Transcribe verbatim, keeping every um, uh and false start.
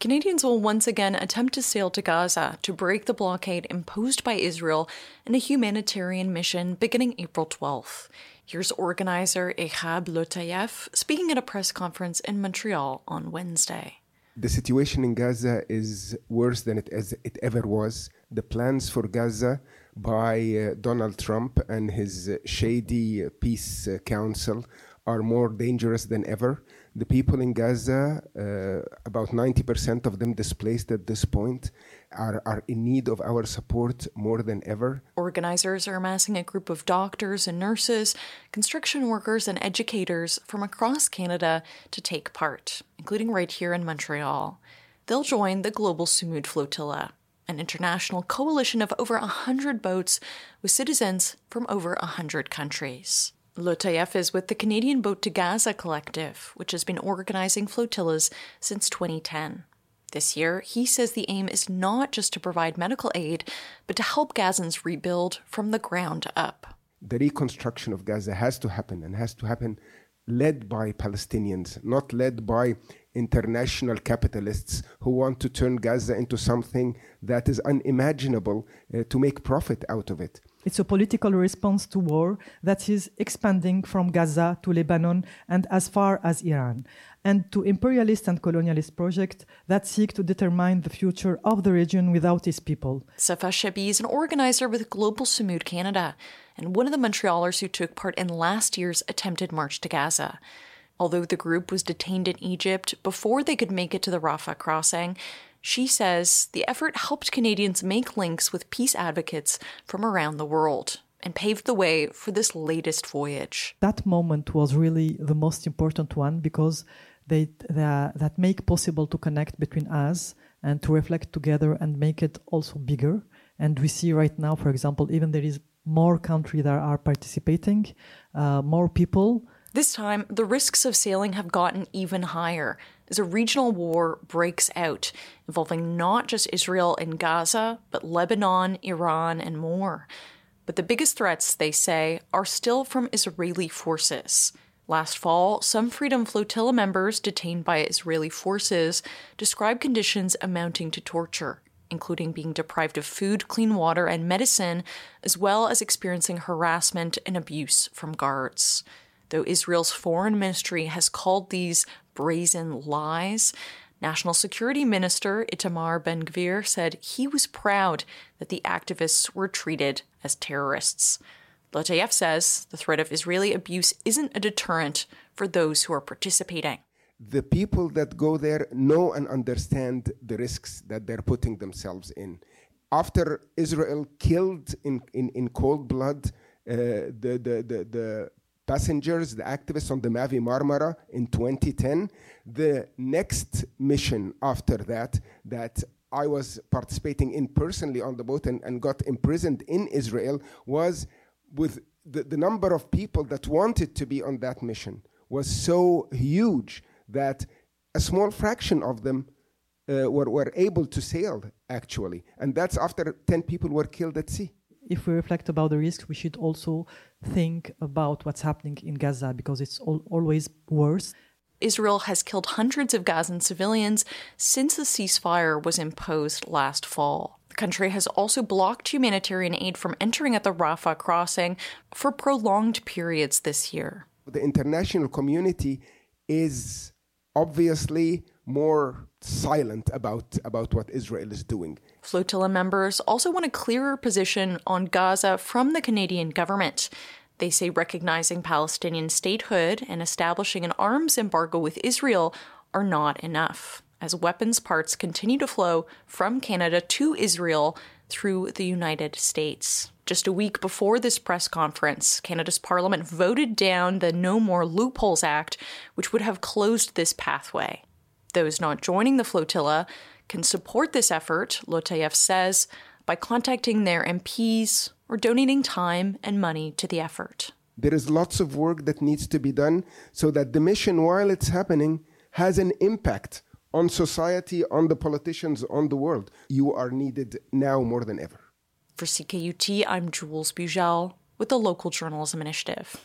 Canadians will once again attempt to sail to Gaza to break the blockade imposed by Israel in a humanitarian mission beginning April twelfth. Here's organizer Ehab Lotayef speaking at a press conference in Montreal on Wednesday. The situation in Gaza is worse than it, as it ever was. The plans for Gaza by uh, Donald Trump and his uh, shady uh, peace uh, council are more dangerous than ever. The people in Gaza, uh, about ninety percent of them displaced at this point, are, are in need of our support more than ever. Organizers are amassing a group of doctors and nurses, construction workers and educators from across Canada to take part, including right here in Montreal. They'll join the Global Sumud Flotilla, an international coalition of over one hundred boats with citizens from over one hundred countries. Lotayef is with the Canadian Boat to Gaza Collective, which has been organizing flotillas since twenty ten. This year, he says the aim is not just to provide medical aid, but to help Gazans rebuild from the ground up. The reconstruction of Gaza has to happen, and has to happen led by Palestinians, not led by international capitalists who want to turn Gaza into something that is unimaginable uh, to make profit out of it. It's a political response to war that is expanding from Gaza to Lebanon and as far as Iran, and to imperialist and colonialist projects that seek to determine the future of the region without its people. Safa Shabi is an organizer with Global Sumud Canada and one of the Montrealers who took part in last year's attempted march to Gaza. Although the group was detained in Egypt before they could make it to the Rafah crossing, she says the effort helped Canadians make links with peace advocates from around the world and paved the way for this latest voyage. That moment was really the most important one because they, they that make possible to connect between us and to reflect together and make it also bigger. And we see right now, for example, even there is more countries that are participating, uh, more people. This time, the risks of sailing have gotten even higher as a regional war breaks out, involving not just Israel and Gaza, but Lebanon, Iran, and more. But the biggest threats, they say, are still from Israeli forces. Last fall, some Freedom Flotilla members detained by Israeli forces described conditions amounting to torture, including being deprived of food, clean water, and medicine, as well as experiencing harassment and abuse from guards. Though Israel's foreign ministry has called these brazen lies, National Security Minister Itamar Ben-Gvir said he was proud that the activists were treated as terrorists. Lotayef says the threat of Israeli abuse isn't a deterrent for those who are participating. The people that go there know and understand the risks that they're putting themselves in. After Israel killed in, in, in cold blood uh, the, the, the, the passengers, the activists on the Mavi Marmara in twenty ten, the next mission after that, that I was participating in personally on the boat and, and got imprisoned in Israel, was with the, the number of people that wanted to be on that mission was so huge that a small fraction of them uh, were, were able to sail, actually. And that's after ten people were killed at sea. If we reflect about the risks, we should also think about what's happening in Gaza because it's al- always worse. Israel has killed hundreds of Gazan civilians since the ceasefire was imposed last fall. The country has also blocked humanitarian aid from entering at the Rafah crossing for prolonged periods this year. The international community is obviously more silent about, about what Israel is doing. Flotilla members also want a clearer position on Gaza from the Canadian government. They say recognizing Palestinian statehood and establishing an arms embargo with Israel are not enough, as weapons parts continue to flow from Canada to Israel through the United States. Just a week before this press conference, Canada's Parliament voted down the No More Loopholes Act, which would have closed this pathway. Those not joining the flotilla can support this effort, Lotayef says, by contacting their M Ps or donating time and money to the effort. There is lots of work that needs to be done so that the mission, while it's happening, has an impact on society, on the politicians, on the world. You are needed now more than ever. For C K U T, I'm Jules Bujel with the Local Journalism Initiative.